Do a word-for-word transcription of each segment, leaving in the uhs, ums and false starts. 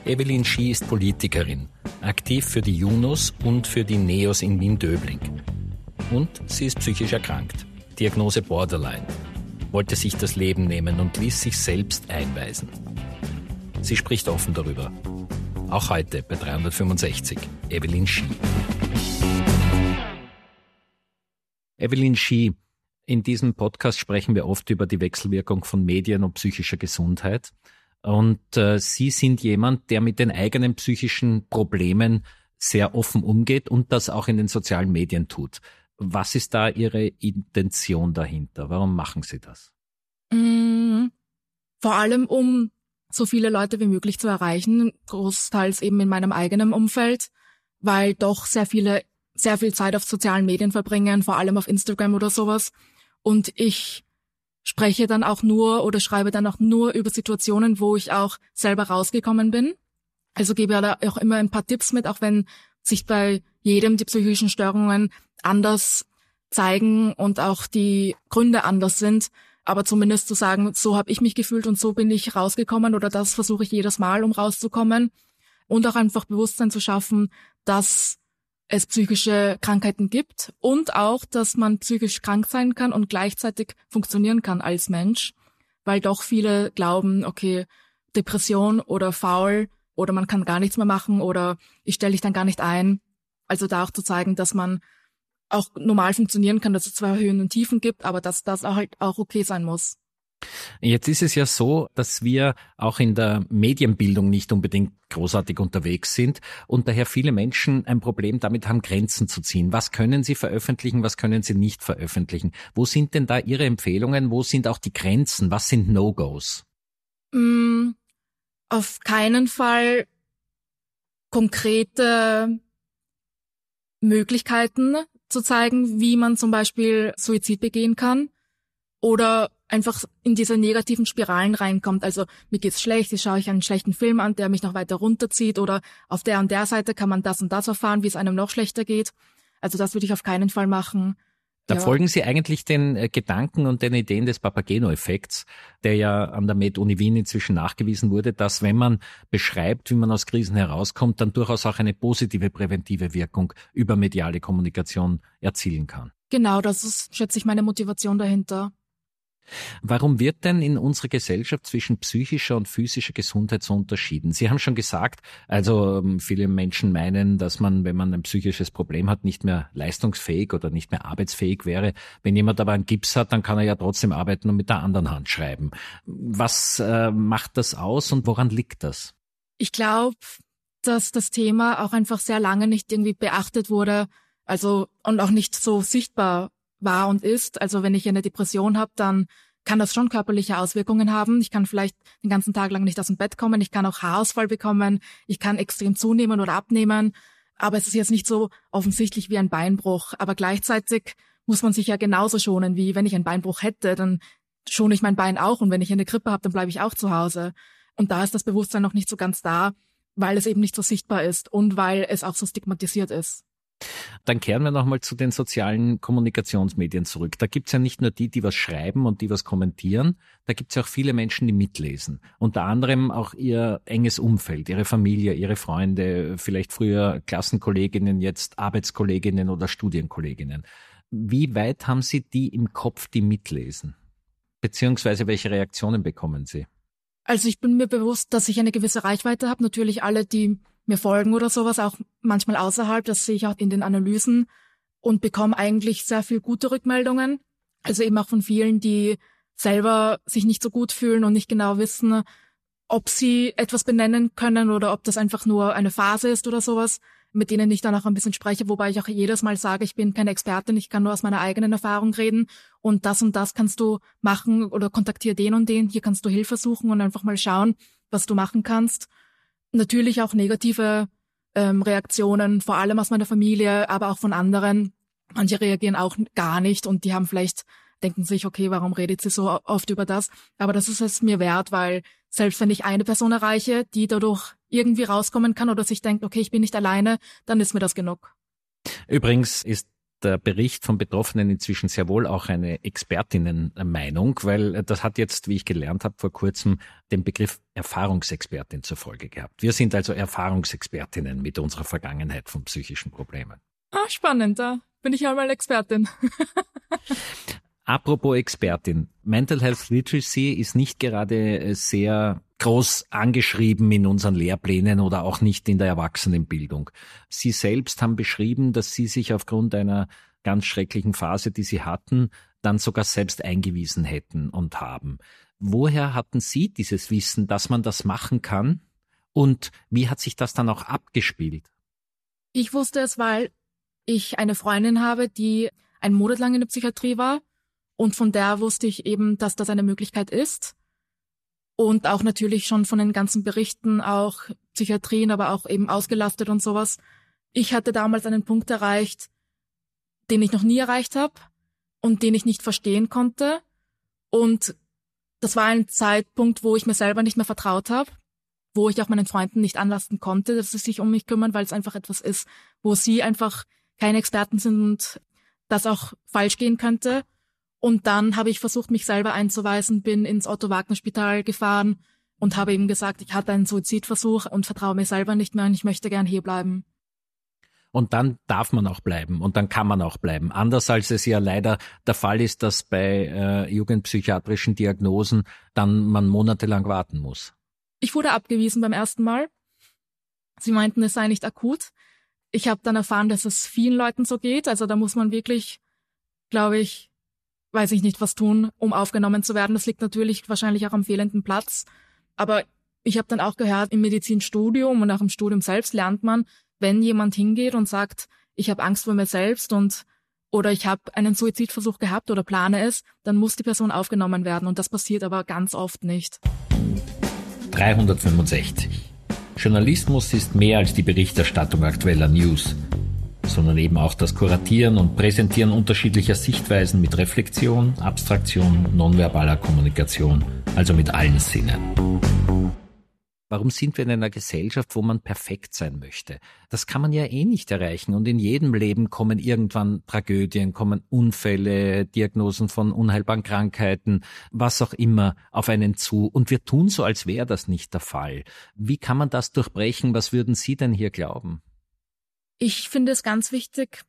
Evelyn Schie ist Politikerin, aktiv für die Junus und für die Neos in Wien-Döbling. Und sie ist psychisch erkrankt. Diagnose Borderline. Wollte sich das Leben nehmen und ließ sich selbst einweisen. Sie spricht offen darüber. Auch heute bei dreihundertfünfundsechzig. Evelyn Schie. Evelyn Schie, in diesem Podcast sprechen wir oft über die Wechselwirkung von Medien und psychischer Gesundheit. Und äh, Sie sind jemand, der mit den eigenen psychischen Problemen sehr offen umgeht und das auch in den sozialen Medien tut. Was ist da Ihre Intention dahinter? Warum machen Sie das? Mm, vor allem, um so viele Leute wie möglich zu erreichen, großteils eben in meinem eigenen Umfeld, weil doch sehr viele sehr viel Zeit auf sozialen Medien verbringen, vor allem auf Instagram oder sowas. Und ich spreche dann auch nur oder schreibe dann auch nur über Situationen, wo ich auch selber rausgekommen bin. Also gebe ja da auch immer ein paar Tipps mit, auch wenn sich bei jedem die psychischen Störungen anders zeigen und auch die Gründe anders sind. Aber zumindest zu sagen, so habe ich mich gefühlt und so bin ich rausgekommen oder das versuche ich jedes Mal, um rauszukommen. Und auch einfach Bewusstsein zu schaffen, dass es psychische Krankheiten gibt und auch, dass man psychisch krank sein kann und gleichzeitig funktionieren kann als Mensch, weil doch viele glauben, okay, Depression oder faul oder man kann gar nichts mehr machen oder ich stelle dich dann gar nicht ein. Also da auch zu zeigen, dass man auch normal funktionieren kann, dass es zwar Höhen und Tiefen gibt, aber dass das auch halt auch okay sein muss. Jetzt ist es ja so, dass wir auch in der Medienbildung nicht unbedingt großartig unterwegs sind und daher viele Menschen ein Problem damit haben, Grenzen zu ziehen. Was können sie veröffentlichen, was können sie nicht veröffentlichen? Wo sind denn da Ihre Empfehlungen? Wo sind auch die Grenzen? Was sind No-Gos? Mm, auf keinen Fall konkrete Möglichkeiten zu zeigen, wie man zum Beispiel Suizid begehen kann oder einfach in diese negativen Spiralen reinkommt. Also mir geht's schlecht, jetzt schaue ich einen schlechten Film an, der mich noch weiter runterzieht oder auf der und der Seite kann man das und das erfahren, wie es einem noch schlechter geht. Also das würde ich auf keinen Fall machen. Da ja. Folgen Sie eigentlich den äh, Gedanken und den Ideen des Papageno-Effekts, der ja an der Med-Uni Wien inzwischen nachgewiesen wurde, dass wenn man beschreibt, wie man aus Krisen herauskommt, dann durchaus auch eine positive präventive Wirkung über mediale Kommunikation erzielen kann. Genau, das ist, schätze ich, meine Motivation dahinter. Warum wird denn in unserer Gesellschaft zwischen psychischer und physischer Gesundheit so unterschieden? Sie haben schon gesagt, also viele Menschen meinen, dass man, wenn man ein psychisches Problem hat, nicht mehr leistungsfähig oder nicht mehr arbeitsfähig wäre. Wenn jemand aber einen Gips hat, dann kann er ja trotzdem arbeiten und mit der anderen Hand schreiben. Was äh, macht das aus und woran liegt das? Ich glaube, dass das Thema auch einfach sehr lange nicht irgendwie beachtet wurde, also und auch nicht so sichtbar war und ist. Also wenn ich eine Depression habe, dann kann das schon körperliche Auswirkungen haben. Ich kann vielleicht den ganzen Tag lang nicht aus dem Bett kommen. Ich kann auch Haarausfall bekommen. Ich kann extrem zunehmen oder abnehmen. Aber es ist jetzt nicht so offensichtlich wie ein Beinbruch. Aber gleichzeitig muss man sich ja genauso schonen, wie wenn ich einen Beinbruch hätte, dann schone ich mein Bein auch. Und wenn ich eine Grippe habe, dann bleibe ich auch zu Hause. Und da ist das Bewusstsein noch nicht so ganz da, weil es eben nicht so sichtbar ist und weil es auch so stigmatisiert ist. Dann kehren wir nochmal zu den sozialen Kommunikationsmedien zurück. Da gibt's ja nicht nur die, die was schreiben und die was kommentieren, da gibt's ja auch viele Menschen, die mitlesen. Unter anderem auch ihr enges Umfeld, ihre Familie, ihre Freunde, vielleicht früher Klassenkolleginnen, jetzt Arbeitskolleginnen oder Studienkolleginnen. Wie weit haben Sie die im Kopf, die mitlesen? Beziehungsweise welche Reaktionen bekommen Sie? Also ich bin mir bewusst, dass ich eine gewisse Reichweite habe. Natürlich alle, die mir folgen oder sowas, auch manchmal außerhalb, das sehe ich auch in den Analysen und bekomme eigentlich sehr viel gute Rückmeldungen. Also eben auch von vielen, die selber sich nicht so gut fühlen und nicht genau wissen, ob sie etwas benennen können oder ob das einfach nur eine Phase ist oder sowas, mit denen ich dann auch ein bisschen spreche, wobei ich auch jedes Mal sage, ich bin keine Expertin, ich kann nur aus meiner eigenen Erfahrung reden und das und das kannst du machen oder kontaktiere den und den, hier kannst du Hilfe suchen und einfach mal schauen, was du machen kannst. Natürlich auch negative ähm, Reaktionen, vor allem aus meiner Familie, aber auch von anderen. Manche reagieren auch gar nicht und die haben vielleicht, denken sich, okay, warum redet sie so oft über das? Aber das ist es mir wert, weil selbst wenn ich eine Person erreiche, die dadurch irgendwie rauskommen kann oder sich denkt, okay, ich bin nicht alleine, dann ist mir das genug. Übrigens ist der Bericht von Betroffenen inzwischen sehr wohl auch eine Expertinnenmeinung, weil das hat jetzt, wie ich gelernt habe, vor kurzem den Begriff Erfahrungsexpertin zur Folge gehabt. Wir sind also Erfahrungsexpertinnen mit unserer Vergangenheit von psychischen Problemen. Ah, spannend, da bin ich ja mal Expertin. Apropos Expertin, Mental Health Literacy ist nicht gerade sehr groß angeschrieben in unseren Lehrplänen oder auch nicht in der Erwachsenenbildung. Sie selbst haben beschrieben, dass Sie sich aufgrund einer ganz schrecklichen Phase, die Sie hatten, dann sogar selbst eingewiesen hätten und haben. Woher hatten Sie dieses Wissen, dass man das machen kann? Und wie hat sich das dann auch abgespielt? Ich wusste es, weil ich eine Freundin habe, die einen Monat lang in der Psychiatrie war. Und von der wusste ich eben, dass das eine Möglichkeit ist. Und auch natürlich schon von den ganzen Berichten, auch Psychiatrien, aber auch eben ausgelastet und sowas. Ich hatte damals einen Punkt erreicht, den ich noch nie erreicht habe und den ich nicht verstehen konnte. Und das war ein Zeitpunkt, wo ich mir selber nicht mehr vertraut habe, wo ich auch meinen Freunden nicht anlasten konnte, dass sie sich um mich kümmern, weil es einfach etwas ist, wo sie einfach keine Experten sind und das auch falsch gehen könnte. Und dann habe ich versucht, mich selber einzuweisen, bin ins Otto-Wagner-Spital gefahren und habe eben gesagt, ich hatte einen Suizidversuch und vertraue mir selber nicht mehr und ich möchte gern hier bleiben. Und dann darf man auch bleiben und dann kann man auch bleiben. Anders als es ja leider der Fall ist, dass bei äh, jugendpsychiatrischen Diagnosen dann man monatelang warten muss. Ich wurde abgewiesen beim ersten Mal. Sie meinten, es sei nicht akut. Ich habe dann erfahren, dass es vielen Leuten so geht. Also da muss man wirklich, glaube ich, weiß ich nicht, was tun, um aufgenommen zu werden. Das liegt natürlich wahrscheinlich auch am fehlenden Platz. Aber ich habe dann auch gehört, im Medizinstudium und auch im Studium selbst lernt man, wenn jemand hingeht und sagt, ich habe Angst vor mir selbst und oder ich habe einen Suizidversuch gehabt oder plane es, dann muss die Person aufgenommen werden. Und das passiert aber ganz oft nicht. dreihundertfünfundsechzig. Journalismus ist mehr als die Berichterstattung aktueller News, sondern eben auch das Kuratieren und Präsentieren unterschiedlicher Sichtweisen mit Reflexion, Abstraktion, nonverbaler Kommunikation, also mit allen Sinnen. Warum sind wir in einer Gesellschaft, wo man perfekt sein möchte? Das kann man ja eh nicht erreichen und in jedem Leben kommen irgendwann Tragödien, kommen Unfälle, Diagnosen von unheilbaren Krankheiten, was auch immer auf einen zu und wir tun so, als wäre das nicht der Fall. Wie kann man das durchbrechen? Was würden Sie denn hier glauben? Ich finde es ganz wichtig,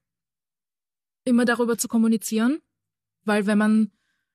immer darüber zu kommunizieren, weil wenn man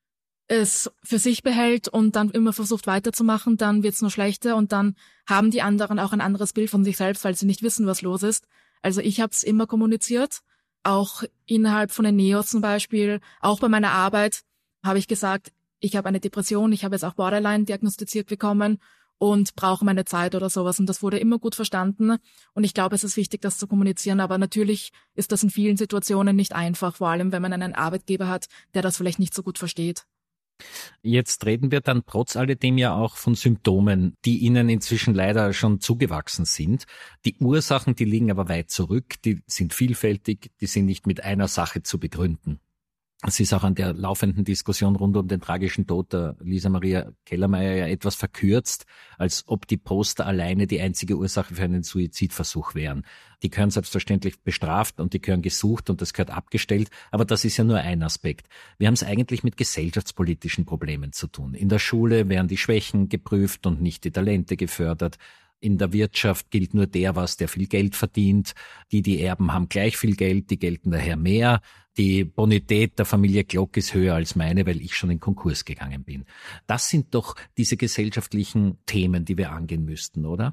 es für sich behält und dann immer versucht weiterzumachen, dann wird es nur schlechter und dann haben die anderen auch ein anderes Bild von sich selbst, weil sie nicht wissen, was los ist. Also ich habe es immer kommuniziert, auch innerhalb von den Neos zum Beispiel, auch bei meiner Arbeit habe ich gesagt, ich habe eine Depression, ich habe jetzt auch Borderline diagnostiziert bekommen und brauche meine Zeit oder sowas. Und das wurde immer gut verstanden. Und ich glaube, es ist wichtig, das zu kommunizieren. Aber natürlich ist das in vielen Situationen nicht einfach, vor allem wenn man einen Arbeitgeber hat, der das vielleicht nicht so gut versteht. Jetzt reden wir dann trotz alledem ja auch von Symptomen, die Ihnen inzwischen leider schon zugewachsen sind. Die Ursachen, die liegen aber weit zurück, die sind vielfältig, die sind nicht mit einer Sache zu begründen. Es ist auch an der laufenden Diskussion rund um den tragischen Tod der Lisa Maria Kellermeier ja etwas verkürzt, als ob die Poster alleine die einzige Ursache für einen Suizidversuch wären. Die gehören selbstverständlich bestraft und die gehören gesucht und das gehört abgestellt, aber das ist ja nur ein Aspekt. Wir haben es eigentlich mit gesellschaftspolitischen Problemen zu tun. In der Schule werden die Schwächen geprüft und nicht die Talente gefördert. In der Wirtschaft gilt nur der was, der viel Geld verdient. Die, die erben, haben gleich viel Geld, die gelten daher mehr. Die Bonität der Familie Glock ist höher als meine, weil ich schon in Konkurs gegangen bin. Das sind doch diese gesellschaftlichen Themen, die wir angehen müssten, oder?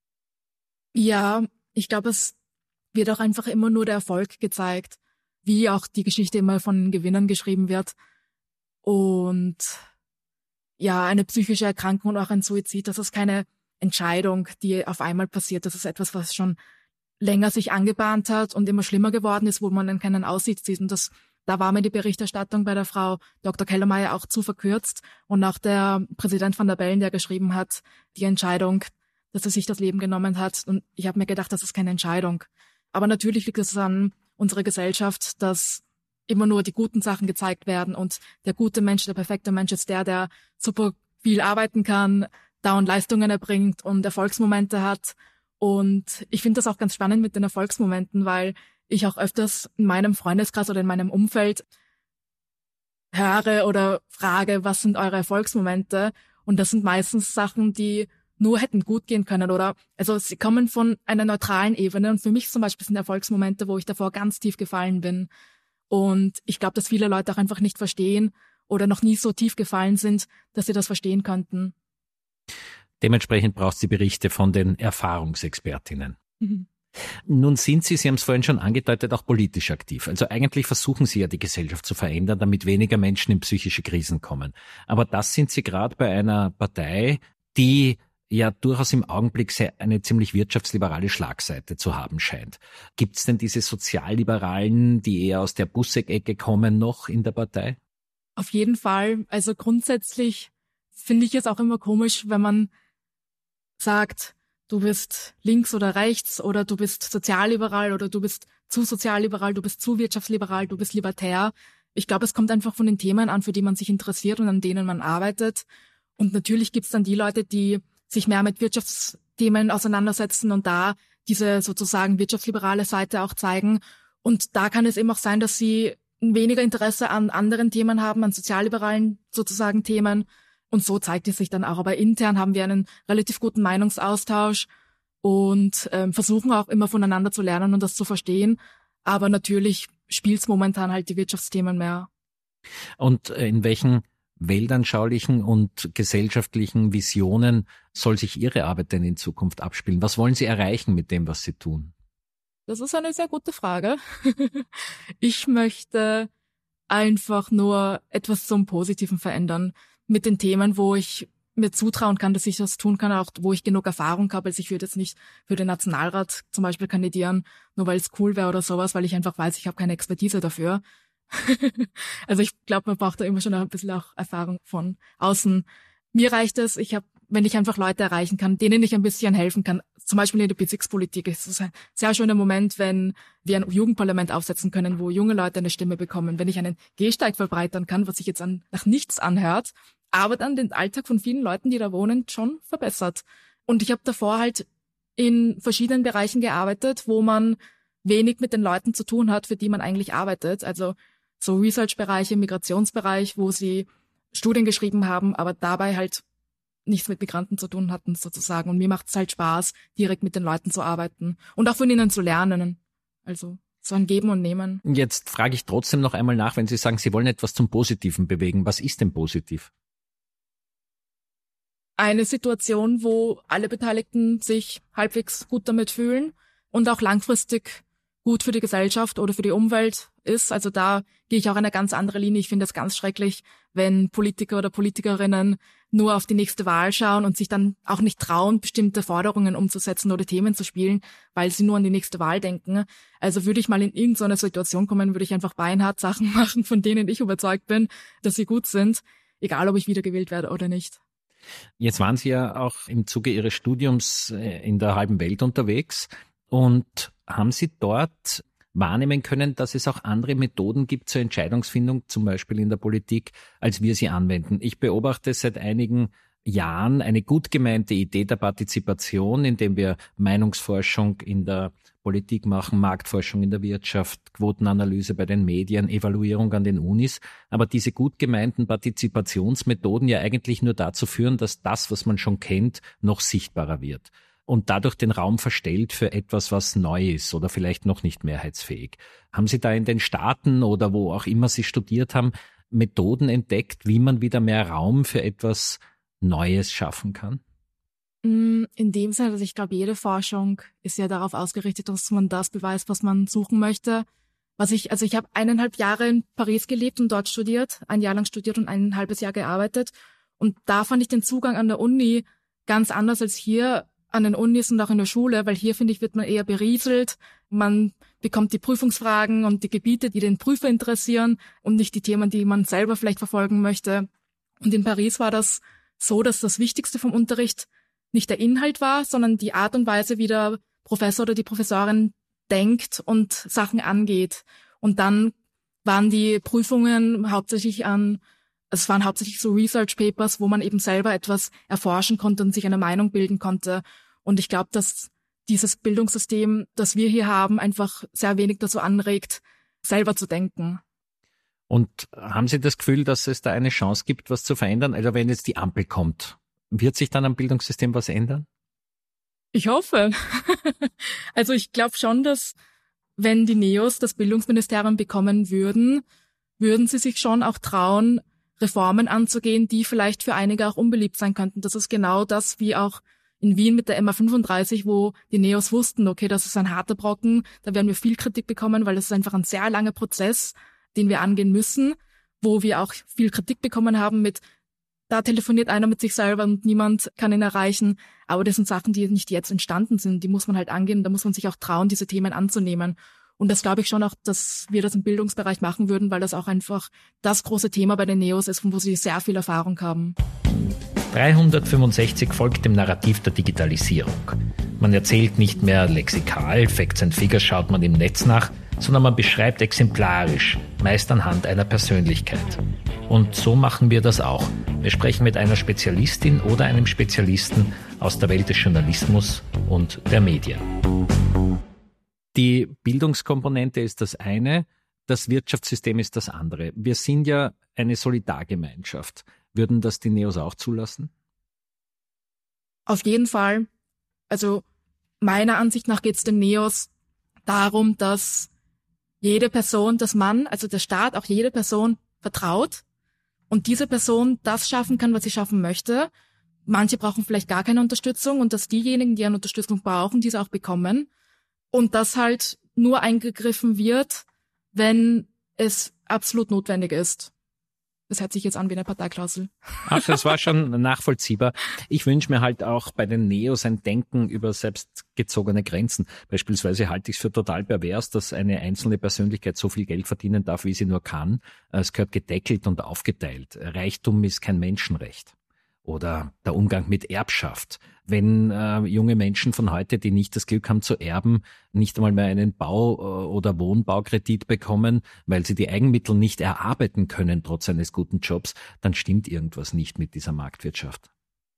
Ja, ich glaube, es wird auch einfach immer nur der Erfolg gezeigt, wie auch die Geschichte immer von Gewinnern geschrieben wird. Und ja, eine psychische Erkrankung und auch ein Suizid, das ist keine Entscheidung, die auf einmal passiert. Das ist etwas, was schon länger sich angebahnt hat und immer schlimmer geworden ist, wo man dann keinen Aussicht sieht. Und das, da war mir die Berichterstattung bei der Frau Doktor Kellermeier auch zu verkürzt. Und auch der Präsident van der Bellen, der geschrieben hat, die Entscheidung, dass er sich das Leben genommen hat. Und ich habe mir gedacht, das ist keine Entscheidung. Aber natürlich liegt es an unserer Gesellschaft, dass immer nur die guten Sachen gezeigt werden. Und der gute Mensch, der perfekte Mensch ist der, der super viel arbeiten kann, dauernd Leistungen erbringt und Erfolgsmomente hat. Und ich finde das auch ganz spannend mit den Erfolgsmomenten, weil ich auch öfters in meinem Freundeskreis oder in meinem Umfeld höre oder frage, was sind eure Erfolgsmomente? Und das sind meistens Sachen, die nur hätten gut gehen können, oder? Also sie kommen von einer neutralen Ebene und für mich zum Beispiel sind Erfolgsmomente, wo ich davor ganz tief gefallen bin. Und ich glaube, dass viele Leute auch einfach nicht verstehen oder noch nie so tief gefallen sind, dass sie das verstehen könnten. Dementsprechend braucht es die Berichte von den Erfahrungsexpertinnen. Mhm. Nun sind Sie, Sie haben es vorhin schon angedeutet, auch politisch aktiv. Also eigentlich versuchen Sie ja die Gesellschaft zu verändern, damit weniger Menschen in psychische Krisen kommen. Aber das sind Sie gerade bei einer Partei, die ja durchaus im Augenblick sehr eine ziemlich wirtschaftsliberale Schlagseite zu haben scheint. Gibt es denn diese Sozialliberalen, die eher aus der Busseck-Ecke kommen, noch in der Partei? Auf jeden Fall. Also grundsätzlich finde ich es auch immer komisch, wenn man sagt, du bist links oder rechts oder du bist sozialliberal oder du bist zu sozialliberal, du bist zu wirtschaftsliberal, du bist libertär. Ich glaube, es kommt einfach von den Themen an, für die man sich interessiert und an denen man arbeitet. Und natürlich gibt es dann die Leute, die sich mehr mit Wirtschaftsthemen auseinandersetzen und da diese sozusagen wirtschaftsliberale Seite auch zeigen. Und da kann es eben auch sein, dass sie weniger Interesse an anderen Themen haben, an sozialliberalen sozusagen Themen. Und so zeigt es sich dann auch. Aber intern haben wir einen relativ guten Meinungsaustausch und ähm, versuchen auch immer voneinander zu lernen und das zu verstehen. Aber natürlich spielt es momentan halt die Wirtschaftsthemen mehr. Und in welchen weltanschaulichen und gesellschaftlichen Visionen soll sich Ihre Arbeit denn in Zukunft abspielen? Was wollen Sie erreichen mit dem, was Sie tun? Das ist eine sehr gute Frage. Ich möchte einfach nur etwas zum Positiven verändern mit den Themen, wo ich mir zutrauen kann, dass ich das tun kann, auch wo ich genug Erfahrung habe. Also ich würde jetzt nicht für den Nationalrat zum Beispiel kandidieren, nur weil es cool wäre oder sowas, weil ich einfach weiß, ich habe keine Expertise dafür. Also ich glaube, man braucht da immer schon ein bisschen auch Erfahrung von außen. Mir reicht es, ich habe, wenn ich einfach Leute erreichen kann, denen ich ein bisschen helfen kann, zum Beispiel in der Bezirkspolitik. Es ist ein sehr schöner Moment, wenn wir ein Jugendparlament aufsetzen können, wo junge Leute eine Stimme bekommen. Wenn ich einen Gehsteig verbreitern kann, was sich jetzt an, nach nichts anhört, aber dann den Alltag von vielen Leuten, die da wohnen, schon verbessert. Und ich habe davor halt in verschiedenen Bereichen gearbeitet, wo man wenig mit den Leuten zu tun hat, für die man eigentlich arbeitet. Also so Research-Bereiche, Migrationsbereich, wo sie Studien geschrieben haben, aber dabei halt nichts mit Migranten zu tun hatten sozusagen. Und mir macht es halt Spaß, direkt mit den Leuten zu arbeiten und auch von ihnen zu lernen. Also so ein Geben und Nehmen. Jetzt frage ich trotzdem noch einmal nach, wenn Sie sagen, Sie wollen etwas zum Positiven bewegen. Was ist denn positiv? Eine Situation, wo alle Beteiligten sich halbwegs gut damit fühlen und auch langfristig gut für die Gesellschaft oder für die Umwelt ist. Also da gehe ich auch eine ganz andere Linie. Ich finde es ganz schrecklich, wenn Politiker oder Politikerinnen nur auf die nächste Wahl schauen und sich dann auch nicht trauen, bestimmte Forderungen umzusetzen oder Themen zu spielen, weil sie nur an die nächste Wahl denken. Also würde ich mal in irgendeine Situation kommen, würde ich einfach beinhart Sachen machen, von denen ich überzeugt bin, dass sie gut sind, egal ob ich wiedergewählt werde oder nicht. Jetzt waren Sie ja auch im Zuge Ihres Studiums in der halben Welt unterwegs. Und haben Sie dort wahrnehmen können, dass es auch andere Methoden gibt zur Entscheidungsfindung, zum Beispiel in der Politik, als wir sie anwenden? Ich beobachte seit einigen Jahren eine gut gemeinte Idee der Partizipation, indem wir Meinungsforschung in der Politik machen, Marktforschung in der Wirtschaft, Quotenanalyse bei den Medien, Evaluierung an den Unis. Aber diese gut gemeinten Partizipationsmethoden ja eigentlich nur dazu führen, dass das, was man schon kennt, noch sichtbarer wird und dadurch den Raum verstellt für etwas, was neu ist oder vielleicht noch nicht mehrheitsfähig. Haben Sie da in den Staaten oder wo auch immer Sie studiert haben, Methoden entdeckt, wie man wieder mehr Raum für etwas Neues schaffen kann? In dem Sinne, dass ich glaube, jede Forschung ist ja darauf ausgerichtet, dass man das beweist, was man suchen möchte. Was ich, also ich habe eineinhalb Jahre in Paris gelebt und dort studiert, ein Jahr lang studiert und ein halbes Jahr gearbeitet. Und da fand ich den Zugang an der Uni ganz anders als hier an den Unis und auch in der Schule, weil hier, finde ich, wird man eher berieselt. Man bekommt die Prüfungsfragen und die Gebiete, die den Prüfer interessieren und nicht die Themen, die man selber vielleicht verfolgen möchte. Und in Paris war das so, dass das Wichtigste vom Unterricht nicht der Inhalt war, sondern die Art und Weise, wie der Professor oder die Professorin denkt und Sachen angeht. Und dann waren die Prüfungen hauptsächlich an, es waren hauptsächlich so Research Papers, wo man eben selber etwas erforschen konnte und sich eine Meinung bilden konnte. Und ich glaube, dass dieses Bildungssystem, das wir hier haben, einfach sehr wenig dazu anregt, selber zu denken. Und haben Sie das Gefühl, dass es da eine Chance gibt, was zu verändern? Also wenn jetzt die Ampel kommt, wird sich dann am Bildungssystem was ändern? Ich hoffe. Also ich glaube schon, dass wenn die Neos das Bildungsministerium bekommen würden, würden sie sich schon auch trauen, Reformen anzugehen, die vielleicht für einige auch unbeliebt sein könnten. Das ist genau das, wie auch in Wien mit der M A fünfunddreißig, wo die Neos wussten, okay, das ist ein harter Brocken, da werden wir viel Kritik bekommen, weil das ist einfach ein sehr langer Prozess, den wir angehen müssen, wo wir auch viel Kritik bekommen haben mit, da telefoniert einer mit sich selber und niemand kann ihn erreichen. Aber das sind Sachen, die nicht jetzt entstanden sind, die muss man halt angehen, da muss man sich auch trauen, diese Themen anzunehmen. Und das glaube ich schon auch, dass wir das im Bildungsbereich machen würden, weil das auch einfach das große Thema bei den Neos ist, von wo sie sehr viel Erfahrung haben. dreihundertfünfundsechzig folgt dem Narrativ der Digitalisierung. Man erzählt nicht mehr lexikal, Facts and Figures schaut man im Netz nach, sondern man beschreibt exemplarisch, meist anhand einer Persönlichkeit. Und so machen wir das auch. Wir sprechen mit einer Spezialistin oder einem Spezialisten aus der Welt des Journalismus und der Medien. Die Bildungskomponente ist das eine, das Wirtschaftssystem ist das andere. Wir sind ja eine Solidargemeinschaft. Würden das die Neos auch zulassen? Auf jeden Fall. Also meiner Ansicht nach geht es den Neos darum, dass jede Person, dass man, also der Staat, auch jede Person vertraut und diese Person das schaffen kann, was sie schaffen möchte. Manche brauchen vielleicht gar keine Unterstützung und dass diejenigen, die eine Unterstützung brauchen, diese auch bekommen. Und dass halt nur eingegriffen wird, wenn es absolut notwendig ist. Das hört sich jetzt an wie eine Parteiklausel. Ach, das war schon nachvollziehbar. Ich wünsche mir halt auch bei den Neos ein Denken über selbstgezogene Grenzen. Beispielsweise halte ich es für total pervers, dass eine einzelne Persönlichkeit so viel Geld verdienen darf, wie sie nur kann. Es gehört gedeckelt und aufgeteilt. Reichtum ist kein Menschenrecht. Oder der Umgang mit Erbschaft. Wenn äh, junge Menschen von heute, die nicht das Glück haben zu erben, nicht einmal mehr einen Bau- oder Wohnbaukredit bekommen, weil sie die Eigenmittel nicht erarbeiten können, trotz eines guten Jobs, dann stimmt irgendwas nicht mit dieser Marktwirtschaft.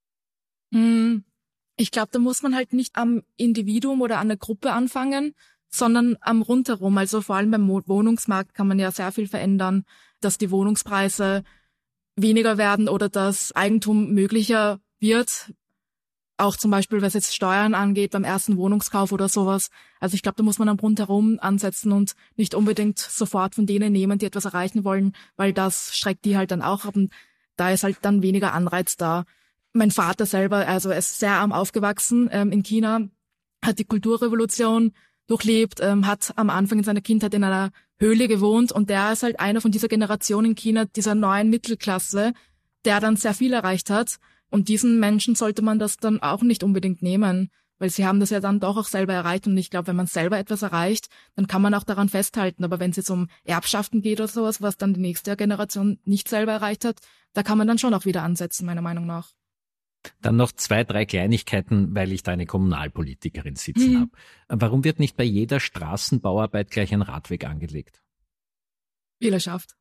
Ich glaube, da muss man halt nicht am Individuum oder an der Gruppe anfangen, sondern am Rundherum. Also vor allem beim Wohnungsmarkt kann man ja sehr viel verändern, dass die Wohnungspreise weniger werden oder dass Eigentum möglicher wird, auch zum Beispiel, was jetzt Steuern angeht, beim ersten Wohnungskauf oder sowas. Also ich glaube, da muss man am Rundherum ansetzen und nicht unbedingt sofort von denen nehmen, die etwas erreichen wollen, weil das schreckt die halt dann auch ab und da ist halt dann weniger Anreiz da. Mein Vater selber, also er ist sehr arm aufgewachsen ähm, in China, hat die Kulturrevolution durchlebt, ähm, hat am Anfang in seiner Kindheit in einer Höhle gewohnt und der ist halt einer von dieser Generation in China, dieser neuen Mittelklasse, der dann sehr viel erreicht hat. Und diesen Menschen sollte man das dann auch nicht unbedingt nehmen, weil sie haben das ja dann doch auch selber erreicht. Und ich glaube, wenn man selber etwas erreicht, dann kann man auch daran festhalten. Aber wenn es jetzt um Erbschaften geht oder sowas, was dann die nächste Generation nicht selber erreicht hat, da kann man dann schon auch wieder ansetzen, meiner Meinung nach. Dann noch zwei, drei Kleinigkeiten, weil ich da eine Kommunalpolitikerin sitzen mhm. habe. Warum wird nicht bei jeder Straßenbauarbeit gleich ein Radweg angelegt? Wählerschaft.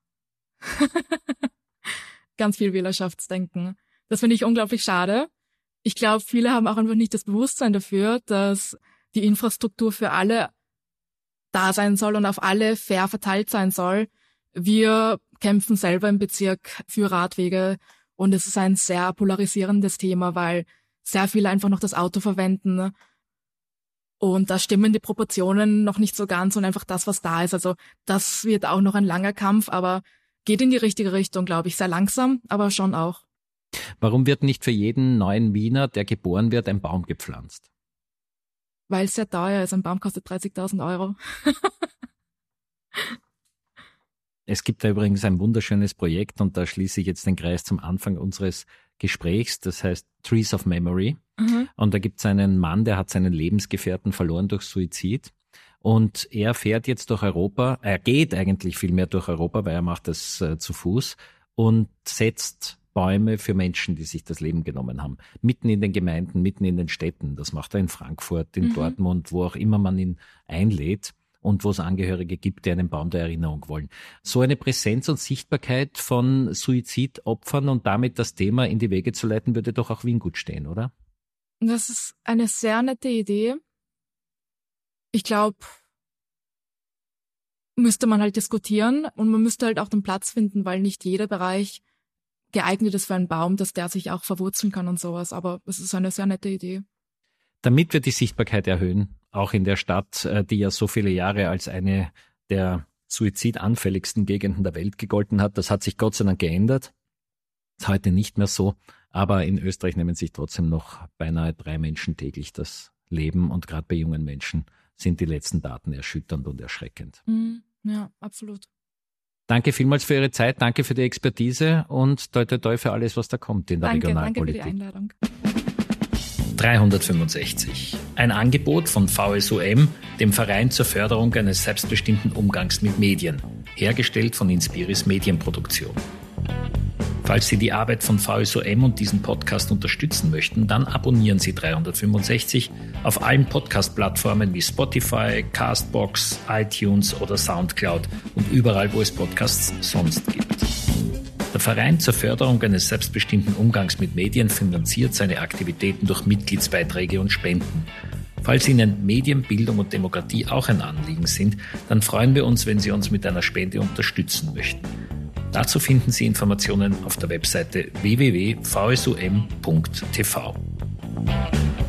Ganz viel Wählerschaftsdenken. Das finde ich unglaublich schade. Ich glaube, viele haben auch einfach nicht das Bewusstsein dafür, dass die Infrastruktur für alle da sein soll und auf alle fair verteilt sein soll. Wir kämpfen selber im Bezirk für Radwege und es ist ein sehr polarisierendes Thema, weil sehr viele einfach noch das Auto verwenden und da stimmen die Proportionen noch nicht so ganz und einfach das, was da ist. Also das wird auch noch ein langer Kampf, aber geht in die richtige Richtung, glaube ich. Sehr langsam, aber schon auch. Warum wird nicht für jeden neuen Wiener, der geboren wird, ein Baum gepflanzt? Weil es sehr teuer ist. Ein Baum kostet dreißigtausend Euro. Es gibt da übrigens ein wunderschönes Projekt und da schließe ich jetzt den Kreis zum Anfang unseres Gesprächs. Das heißt Trees of Memory. Mhm. Und da gibt es einen Mann, der hat seinen Lebensgefährten verloren durch Suizid. Und er fährt jetzt durch Europa, er geht eigentlich viel mehr durch Europa, weil er macht das äh, zu Fuß und setzt Bäume für Menschen, die sich das Leben genommen haben. Mitten in den Gemeinden, mitten in den Städten. Das macht er in Frankfurt, in mhm. Dortmund, wo auch immer man ihn einlädt und wo es Angehörige gibt, die einen Baum der Erinnerung wollen. So eine Präsenz und Sichtbarkeit von Suizidopfern und damit das Thema in die Wege zu leiten, würde doch auch Wien gut stehen, oder? Das ist eine sehr nette Idee. Ich glaube, müsste man halt diskutieren und man müsste halt auch den Platz finden, weil nicht jeder Bereich geeignet ist für einen Baum, dass der sich auch verwurzeln kann und sowas. Aber es ist eine sehr nette Idee. Damit wir die Sichtbarkeit erhöhen, auch in der Stadt, die ja so viele Jahre als eine der suizidanfälligsten Gegenden der Welt gegolten hat, das hat sich Gott sei Dank geändert. Ist heute nicht mehr so, aber in Österreich nehmen sich trotzdem noch beinahe drei Menschen täglich das Leben und gerade bei jungen Menschen sind die letzten Daten erschütternd und erschreckend. Ja, absolut. Danke vielmals für Ihre Zeit, danke für die Expertise und toi toi toi für alles, was da kommt in der danke, Regionalpolitik. Danke für die Einladung. dreihundertfünfundsechzig. Ein Angebot von V S U M, dem Verein zur Förderung eines selbstbestimmten Umgangs mit Medien, hergestellt von Inspiris Medienproduktion. Falls Sie die Arbeit von V S U M und diesen Podcast unterstützen möchten, dann abonnieren Sie dreihundertfünfundsechzig auf allen Podcast-Plattformen wie Spotify, Castbox, iTunes oder Soundcloud und überall, wo es Podcasts sonst gibt. Der Verein zur Förderung eines selbstbestimmten Umgangs mit Medien finanziert seine Aktivitäten durch Mitgliedsbeiträge und Spenden. Falls Ihnen Medien, Bildung und Demokratie auch ein Anliegen sind, dann freuen wir uns, wenn Sie uns mit einer Spende unterstützen möchten. Dazu finden Sie Informationen auf der Webseite w w w punkt v s u m punkt t v.